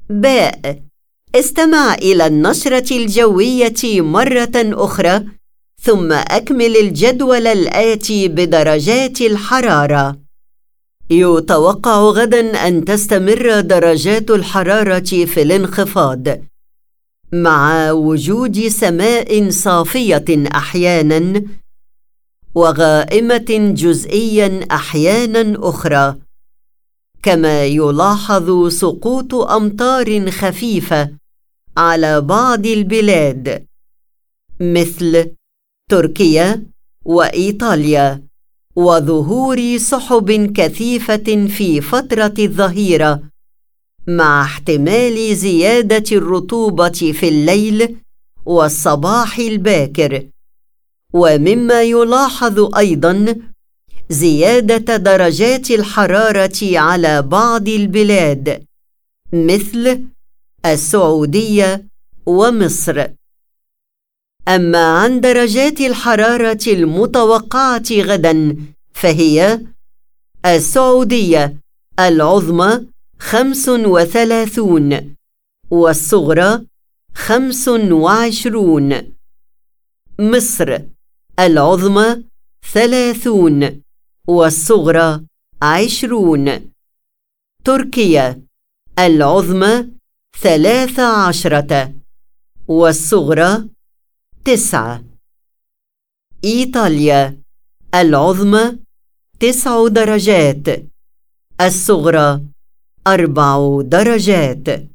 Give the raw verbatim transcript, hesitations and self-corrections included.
باء. استمع إلى النشرة الجوية مرة أخرى ثم أكمل الجدول الآتي بدرجات الحرارة. يتوقع غداً أن تستمر درجات الحرارة في الانخفاض مع وجود سماء صافية أحياناً وغائمة جزئياً أحياناً أخرى، كما يلاحظ سقوط أمطار خفيفة على بعض البلاد مثل تركيا وإيطاليا، وظهور سحب كثيفة في فترة الظهيرة مع احتمال زيادة الرطوبة في الليل والصباح الباكر. ومما يلاحظ أيضاً زيادة درجات الحرارة على بعض البلاد مثل السعودية ومصر. أما عن درجات الحرارة المتوقعة غداً فهي: السعودية العظمى خمس وثلاثون والصغرى خمس وعشرون، مصر العظمى ثلاثون والصغرى عشرون، تركيا العظمى ثلاث عشرة والصغرى تسعة، إيطاليا العظمى تسع درجات الصغرى أربع درجات.